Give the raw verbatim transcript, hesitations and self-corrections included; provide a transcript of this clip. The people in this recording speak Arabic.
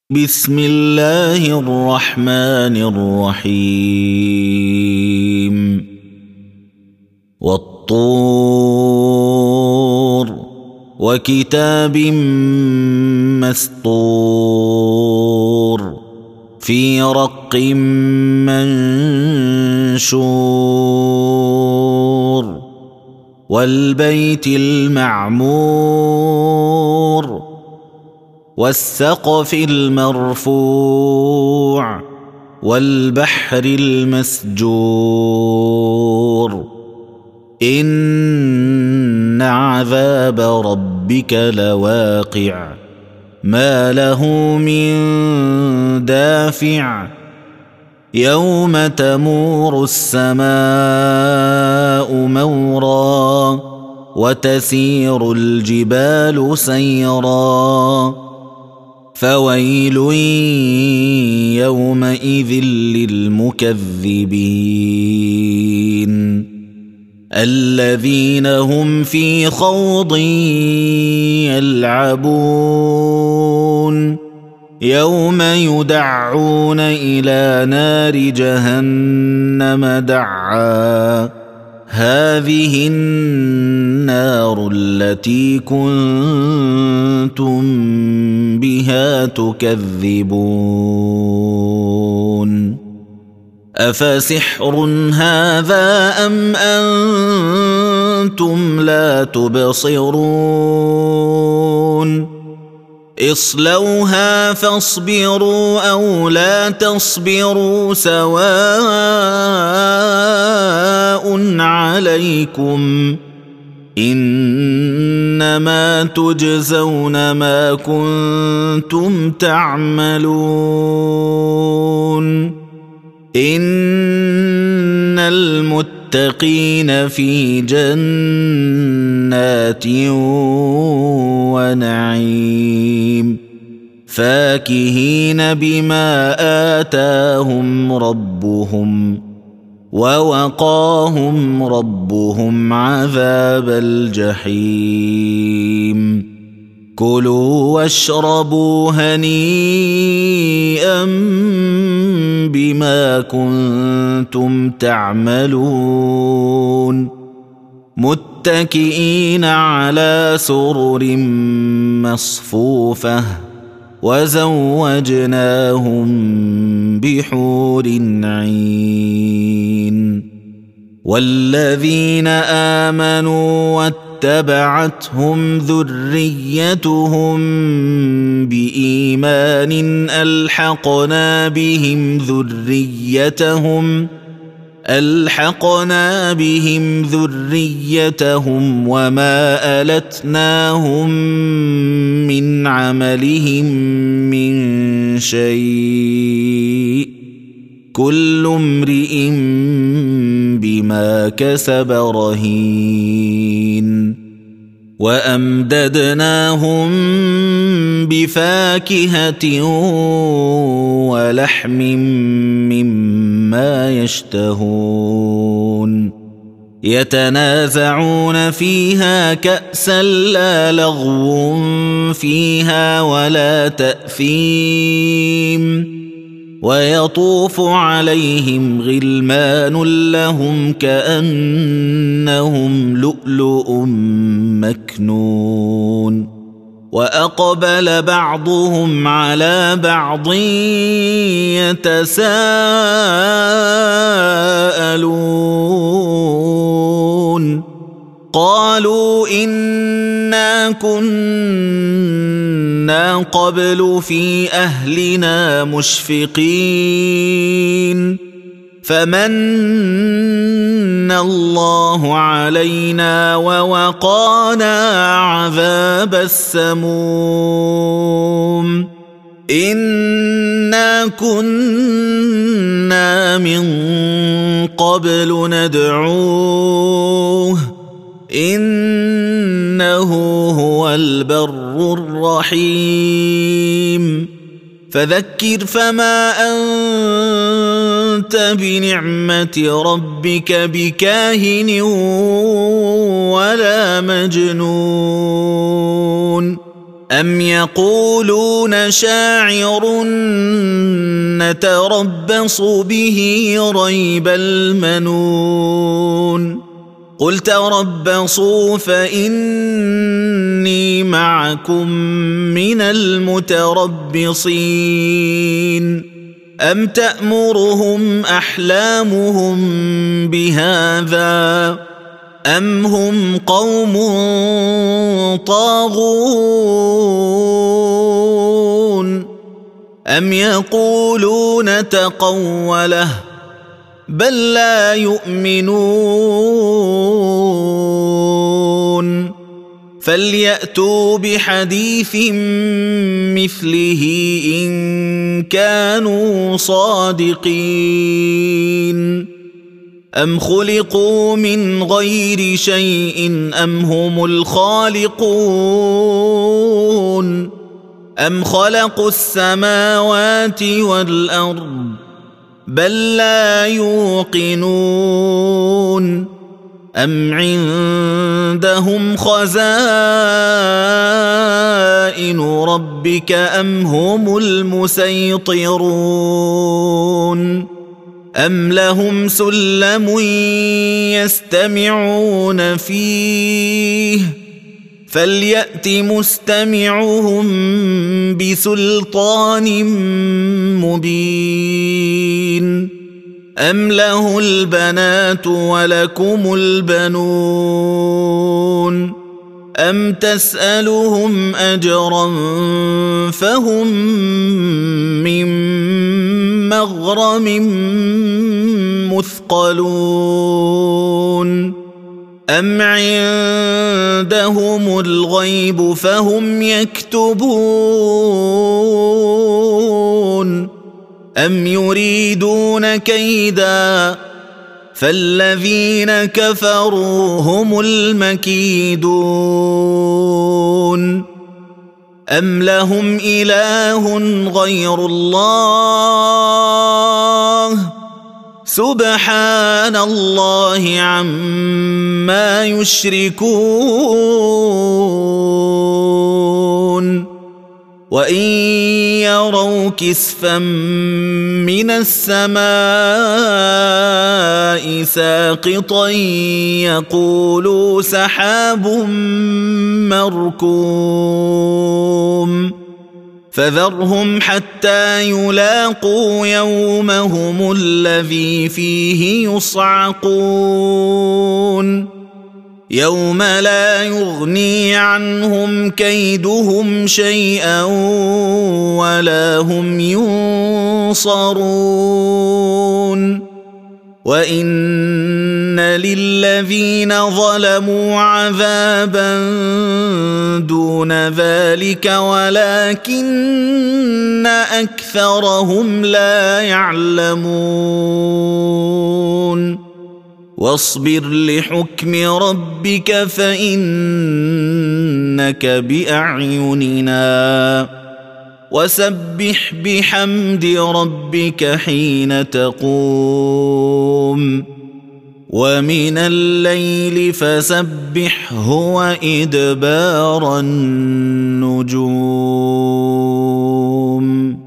بسم الله الرحمن الرحيم والطور وكتاب مسطور في رق منشور والبيت المعمور والسقف المرفوع والبحر المسجور إن عذاب ربك لواقع ما له من دافع يوم تمور السماء مورا وتسير الجبال سيرا فويل يومئذ للمكذبين الذين هم في خوض يلعبون يوم يدعون إلى نار جهنم دعا هذه النار التي كنتم بها تكذبون أفسحر هذا أم أنتم لا تبصرون اصلوها فاصبروا أو لا تصبروا سواء عليكم إنما تجزون ما كنتم تعملون إن المتقين في جنات ونعيم فاكهين بما آتاهم ربهم ووقاهم ربهم عذاب الجحيم كلوا واشربوا هنيئا بما كنتم تعملون متكئين على سرر مصفوفة وزوجناهم بحور عين والذين آمنوا واتبعتهم ذريتهم بإيمان ألحقنا بهم ذريتهم ألحقنا بهم ذريتهم وما ألتناهم من عملهم من شيء كل امرئ بما كسب رهين وأمددناهم بفاكهة ولحم مما يشتهون يتنازعون فيها كأسا لا لغو فيها ولا تأثيم ويطوف عليهم غلمان لهم كأنهم لؤلؤ مكنون وأقبل بعضهم على بعض يتساءلون قالوا إنا كنا قبل في أهلنا مشفقين فمن الله علينا ووقانا عذاب السموم إنا كنا من قبل ندعوه إنه هو البر الرحيم فذكر فما أنت بنعمة ربك بكاهن ولا مجنون أم يقولون شاعر نتربص به ريب المنون قل تربصوا فإني معكم من المتربصين أم تأمرهم أحلامهم بهذا أم هم قوم طاغون أم يقولون تقوله بل لا يؤمنون فليأتوا بحديث مثله إن كانوا صادقين أم خلقوا من غير شيء أم هم الخالقون أم خلقوا السماوات والأرض بل لا يوقنون أم عندهم خزائن ربك أم هم المسيطرون أم لهم سلم يستمعون فيه فليأت مستمعهم بسلطان مبين أم له البنات ولكم البنون أم تسألهم أجرا فهم من مغرم مثقلون أم عندهم الغيب فهم يكتبون أم يريدون كيدا فالذين كفروا هم المكيدون أم لهم إله غير الله سبحان الله عما يشركون وإن يروا كسفا من السماء ساقطا يقولوا سحاب مركوم فذرهم حتى يلاقوا يومهم الذي فيه يصعقون يوم لا يغني عنهم كيدهم شيئا ولا هم ينصرون وإن للذين ظلموا عذابا دون ذلك ولكن أكثرهم لا يعلمون واصبر لحكم ربك فإنك بأعيننا وسبح بحمد ربك حين تقوم ومن الليل فسبحه وإدبار النجوم.